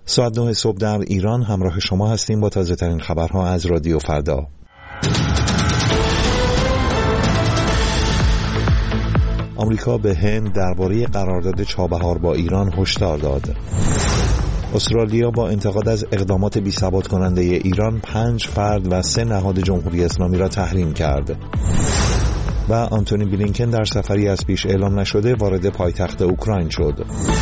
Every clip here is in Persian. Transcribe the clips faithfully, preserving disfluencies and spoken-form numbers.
ساعت نه صبح در ایران همراه شما هستیم با تازه ترین خبرها از رادیو فردا. آمریکا به هند درباره قرارداد چابهار با ایران هشدار داد. استرالیا با انتقاد از اقدامات بی‌ثبات کننده ایران پنج فرد و سه نهاد جمهوری اسلامی را تحریم کرد. و آنتونی بلینکن در سفری از پیش اعلام نشده وارد پایتخت اوکراین شد.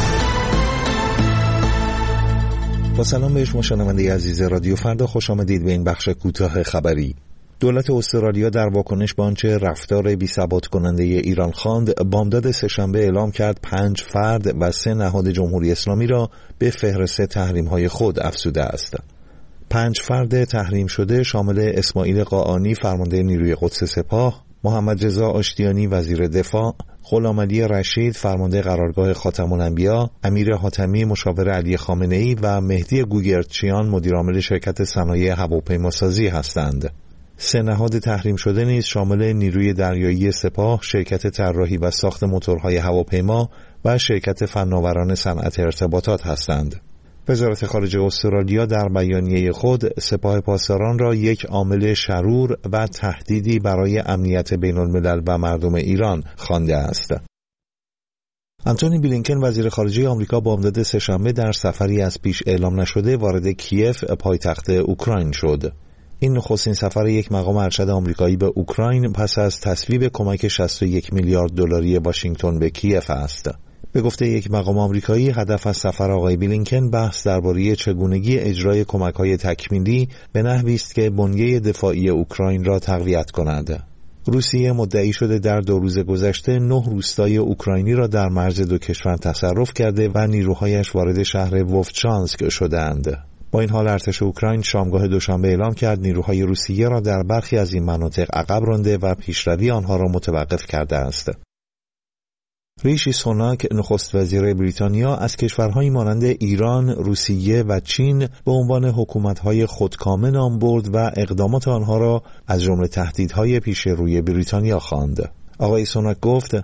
با سلام به شما شنونده عزیز رادیو فردا، خوش آمدید به این بخش کوتاه خبری. دولت استرالیا در واکنش به آنچه رفتار بی‌ثبات کننده ایران خواند، بامداد سه‌شنبه اعلام کرد پنج فرد و سه نهاد جمهوری اسلامی را به فهرست تحریم‌های خود افزوده است. پنج فرد تحریم شده شامل اسماعیل قاآنی فرمانده نیروی قدس سپاه، محمد رضا آشتیانی وزیر دفاع، غلامعلی رشید فرمانده قرارگاه خاتم الانبیا، امیر حاتمی مشاور علی خامنه‌ای و مهدی گوگرچیان مدیرعامل شرکت صنایع هواپیماسازی هستند. سه نهاد تحریم شده نیز شامل نیروی دریایی سپاه، شرکت طراحی و ساخت موتورهای هواپیما و شرکت فناوران صنعت ارتباطات هستند. وزارت خارجه استرالیا در بیانیه خود سپاه پاسداران را یک عامل شرور و تهدیدی برای امنیت بین الملل و مردم ایران خوانده است. آنتونی بلینکن وزیر خارجه آمریکا بامداد سه‌شنبه در سفری از پیش اعلام نشده وارد کیف پایتخت اوکراین شد. این نخستین سفر یک مقام ارشد آمریکایی به اوکراین پس از تصویب کمک شصت و یک میلیارد دلاری واشنگتن به کیف است. به گفته یک مقام آمریکایی، هدف از سفر آقای بلینکن بحث درباره چگونگی اجرای کمک‌های تکمیلی به نحوی است که بنیه دفاعی اوکراین را تقویت کند. روسیه مدعی شده در دو روز گذشته نه روستای اوکراینی را در مرز دو کشور تصرف کرده و نیروهایش وارد شهر ووفچانسک شده‌اند. با این حال ارتش اوکراین شامگاه دوشنبه اعلام کرد نیروهای روسیه را در برخی از این مناطق عقب رانده و پیشروی آنها را متوقف کرده است. ریشی سوناک نخست وزیر بریتانیا از کشورهایی مانند ایران، روسیه و چین به عنوان حکومت‌های خودکامه نام برد و اقدامات آنها را از جمله تهدیدهای پیش روی بریتانیا خواند. آقای سوناک گفت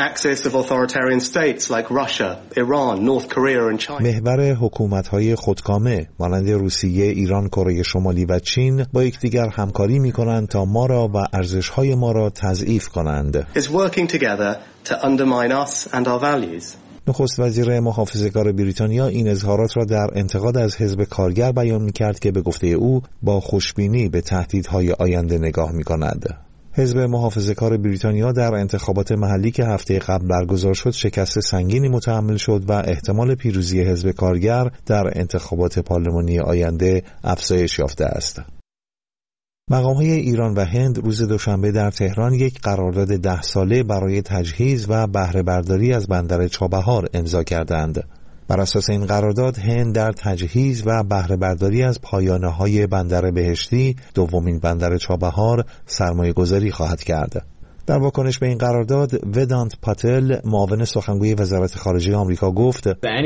محور حکومت‌های خودکامه مانند روسیه، ایران، کره شمالی و چین با یکدیگر همکاری می‌کنند تا ما را و ارزش‌های ما را تضعیف کنند. نخست وزیر محافظه‌کار بریتانیا این اظهارات را در انتقاد از حزب کارگر بیان می‌کرد که به گفته او با خوشبینی به تهدیدهای آینده نگاه می‌کند. حزب محافظه‌کار بریتانیا در انتخابات محلی که هفته قبل برگزار شد شکست سنگینی متحمل شد و احتمال پیروزی حزب کارگر در انتخابات پارلمانی آینده افزایش یافته است. مقام‌های ایران و هند روز دوشنبه در تهران یک قرارداد ده ساله برای تجهیز و بهره برداری از بندر چابهار امضا کردند. بر اساس این قرارداد هند در تجهیز و بهره برداری از پایانه‌های بندر بهشتی، دومین بندر چابهار، سرمایه گذاری خواهد کرد. در واکنش به این قرارداد ودانت پاتل معاون سخنگوی وزارت خارجه آمریکا گفت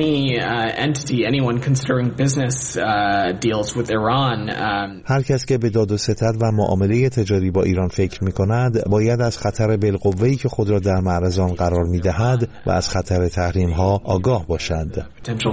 هر کس که به داد و ستد و معامله تجاری با ایران فکر می‌کند باید از خطر بالقوه‌ای که خود را در معرض آن قرار می‌دهد و از خطر تحریم‌ها آگاه باشد.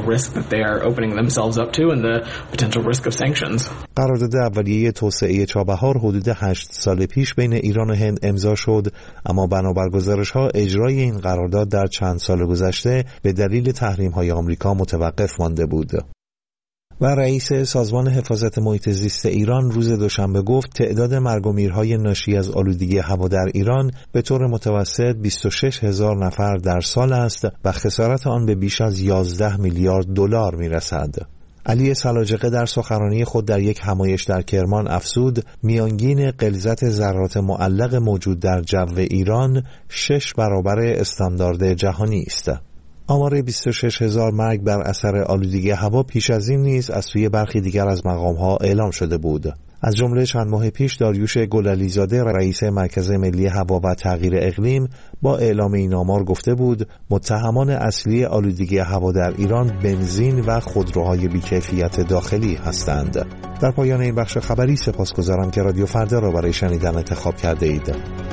قرارداد اولیه توسعه چابهار حدود هشت سال پیش بین ایران و هند امضا شد، اما بنابر گزارش‌ها اجرای این قرارداد در چند سال گذشته به دلیل تحریم‌های آمریکا متوقف مانده بود. و رئیس سازمان حفاظت محیط زیست ایران روز دوشنبه گفت تعداد مرگ و میرهای ناشی از آلودگی هوا در ایران به طور متوسط بیست و شش هزار نفر در سال است و خسارت آن به بیش از یازده میلیارد دلار میرسد. علی سلاجقه در سخنرانی خود در یک همایش در کرمان افزود میانگین غلظت ذرات معلق موجود در جو ایران شش برابر استاندارد جهانی است. آمار بیست و شش هزار مرگ بر اثر آلودگی هوا پیش از این نیز از سوی برخی دیگر از مقام‌ها اعلام شده بود. از جمله چند ماه پیش داریوش گلعلیزاده رئیس مرکز ملی هوا و تغییر اقلیم با اعلام این آمار گفته بود متهمان اصلی آلودگی هوا در ایران بنزین و خودروهای بی‌کیفیت داخلی هستند. در پایان این بخش خبری سپاسگزارم که رادیو فردا را برای شنیدن انتخاب کرده اید.